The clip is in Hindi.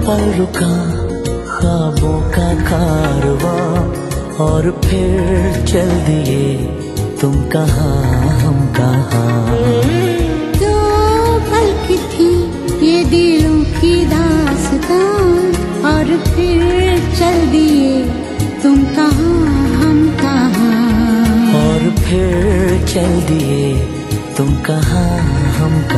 पल रुका ख्वाबों का कारवां, और फिर चल दिए तुम कहाँ हम कहाँ। दो पल की थी ये दिलों की दास्तां, और फिर चल दिए तुम कहाँ हम कहाँ। और फिर चल दिए तुम कहाँ हम कहाँ।